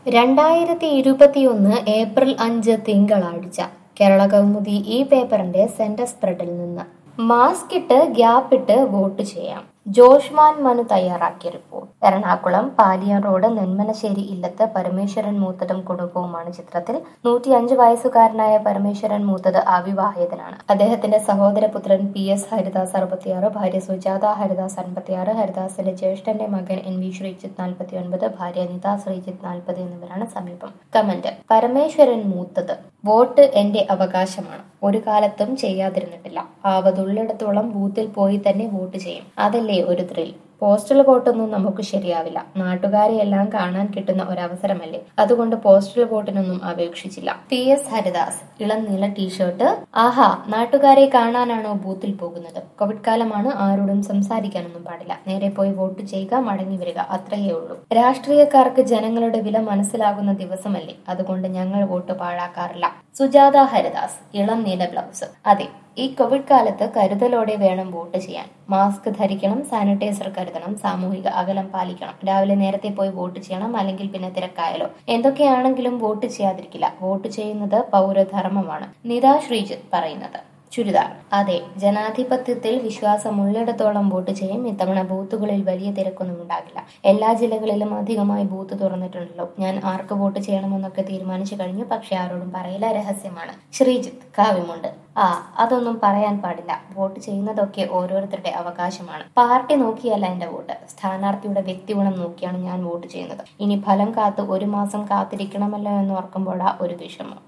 2021 April 5 തിങ്കളാഴ്ച കേരള കൗമുദി ഈ പേപ്പറിന്റെ സെന്റർ സ്പ്രെഡിൽ നിന്ന് മാസ്ക് ഇട്ട് ഗ്യാപ്പിട്ട് വോട്ട് ചെയ്യാം. ജോഷ്മാൻ മനു തയ്യാറാക്കിയ റിപ്പോർട്ട്. എറണാകുളം പാലിയം റോഡ് നെന്മനശ്ശേരി ഇല്ലത്ത് പരമേശ്വരൻ മൂത്തതും കുടുംബവുമാണ് ചിത്രത്തിൽ. 105 വയസ്സുകാരനായ പരമേശ്വരൻ മൂത്തത് അവിവാഹിതനാണ്. അദ്ദേഹത്തിന്റെ സഹോദരപുത്രൻ PS ഹരിദാസ് 66, ഭാര്യ സുജാത ഹരിദാസ് 56, ഹരിദാസിന്റെ ജ്യേഷ്ഠന്റെ മകൻ NV ശ്രീജിത്ത് 49, ഭാര്യ അനിത ശ്രീജിത്ത് 40 എന്നിവരാണ് സമീപം. കമന്റ്: പരമേശ്വരൻ മൂത്തത്. വോട്ട് എന്റെ അവകാശമാണ്. ഒരു കാലത്തും ചെയ്യാതിരുന്നിട്ടില്ല. ആവതുള്ളിടത്തോളം ബൂത്തിൽ പോയി തന്നെ വോട്ട് ചെയ്യും. അതല്ലേ ഒരു ത്രിൽ. പോസ്റ്റൽ വോട്ടൊന്നും നമുക്ക് ശരിയാവില്ല. നാട്ടുകാരെ എല്ലാം കാണാൻ കിട്ടുന്ന ഒരവസരമല്ലേ. അതുകൊണ്ട് പോസ്റ്റൽ വോട്ടിനൊന്നും അപേക്ഷിച്ചില്ല. PS ഹരിദാസ് ഇളം നീല ടീഷർട്ട്. ആഹാ, നാട്ടുകാരെ കാണാനാണോ ബൂത്തിൽ പോകുന്നത്? കോവിഡ് കാലമാണ്, ആരോടും സംസാരിക്കാനൊന്നും പാടില്ല. നേരെ പോയി വോട്ട് ചെയ്യുക, മടങ്ങി വരിക, അത്രയേ ഉള്ളൂ. രാഷ്ട്രീയക്കാർക്ക് ജനങ്ങളുടെ വില മനസ്സിലാകുന്ന ദിവസമല്ലേ. അതുകൊണ്ട് ഞങ്ങൾ വോട്ട് പാഴാക്കാറില്ല. സുജാത ഹരിദാസ് ഇളം നീല ബ്ലൗസ്. അതെ, ഈ കോവിഡ് കാലത്ത് കരുതലോടെ വേണം വോട്ട് ചെയ്യാൻ. മാസ്ക് ധരിക്കണം, സാനിറ്റൈസർ കരുതണം, സാമൂഹിക അകലം പാലിക്കണം. രാവിലെ നേരത്തെ പോയി വോട്ട് ചെയ്യണം, അല്ലെങ്കിൽ പിന്നെ തിരക്കായാലോ. എന്തൊക്കെയാണെങ്കിലും വോട്ട് ചെയ്യാതിരിക്കില്ല. വോട്ട് ചെയ്യുന്നത് പൗരധർമ്മമാണ്. നിത ശ്രീജിത്ത് പറയുന്നത്. ചുരിദാർ. അതെ, ജനാധിപത്യത്തിൽ വിശ്വാസമുള്ളിടത്തോളം വോട്ട് ചെയ്യും. ഇത്തവണ ബൂത്തുകളിൽ വലിയ തിരക്കൊന്നും ഉണ്ടാകില്ല. എല്ലാ ജില്ലകളിലും അധികമായി ബൂത്ത് തുറന്നിട്ടുണ്ടല്ലോ. ഞാൻ ആർക്ക് വോട്ട് ചെയ്യണമെന്നൊക്കെ തീരുമാനിച്ചു കഴിഞ്ഞു. പക്ഷെ ആരോടും പറയില്ല, രഹസ്യമാണ്. ശ്രീജിത്ത് കാവ്യമുണ്ട്. അതൊന്നും പറയാൻ പാടില്ല. വോട്ട് ചെയ്യുന്നതൊക്കെ ഓരോരുത്തരുടെ അവകാശമാണ്. പാർട്ടി നോക്കിയല്ല എന്റെ വോട്ട്. സ്ഥാനാർത്ഥിയുടെ വ്യക്തിഗുണം നോക്കിയാണ് ഞാൻ വോട്ട് ചെയ്യുന്നത്. ഇനി ഫലം കാത്ത് 1 മാസം കാത്തിരിക്കണമല്ലോ എന്ന് ഓർക്കുമ്പോഴാ ഒരു വിഷമം.